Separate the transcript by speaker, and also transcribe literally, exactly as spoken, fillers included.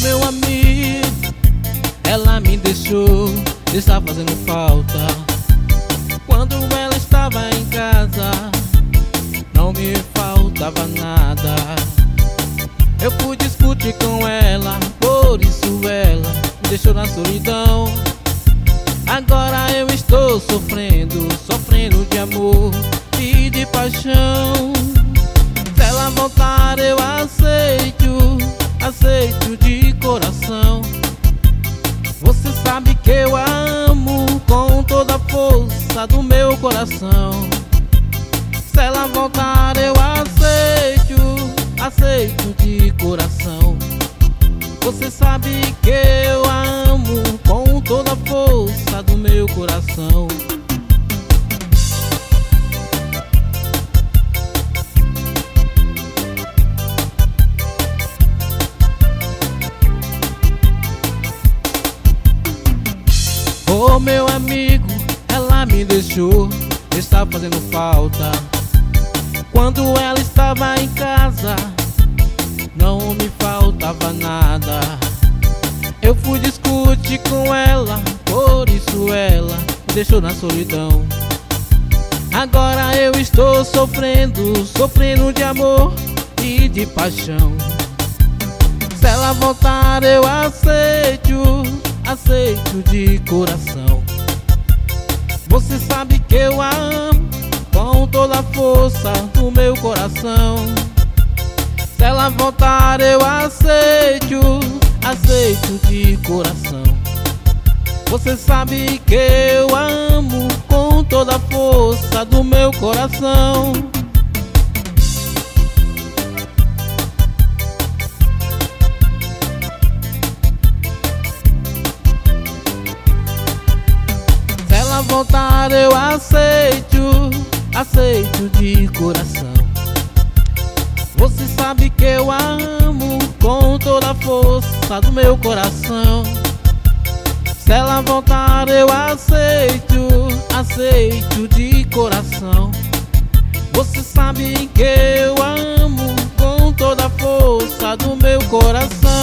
Speaker 1: meu amigo, ela me deixou, está fazendo falta. Quando ela estava em casa, não me faltava nada. Eu fui discutir com ela, por isso ela me deixou na solidão. Agora eu estou sofrendo, sofrendo de amor e de paixão. Se ela voltar eu aceito, aceito de coração. Você sabe que eu a amo com toda a força do meu coração. Se ela voltar eu aceito, aceito de coração. Você sabe que eu a amo com toda a força do meu coração. Oh, meu amigo, ela me deixou, está fazendo falta. Quando ela estava em casa, não me faltava nada. Eu fui discutir com ela, por isso ela me deixou na solidão. Agora eu estou sofrendo, sofrendo de amor e de paixão. Se ela voltar eu aceito, aceito de coração. Você sabe que eu a amo com toda a força do meu coração. Se ela voltar eu aceito, aceito de coração. Você sabe que eu a amo com toda a força do meu coração. Se ela voltar eu aceito, aceito de coração. Você sabe que eu a amo com toda a força do meu coração. Se ela voltar eu aceito, aceito de coração. Você sabe que eu a amo com toda a força do meu coração.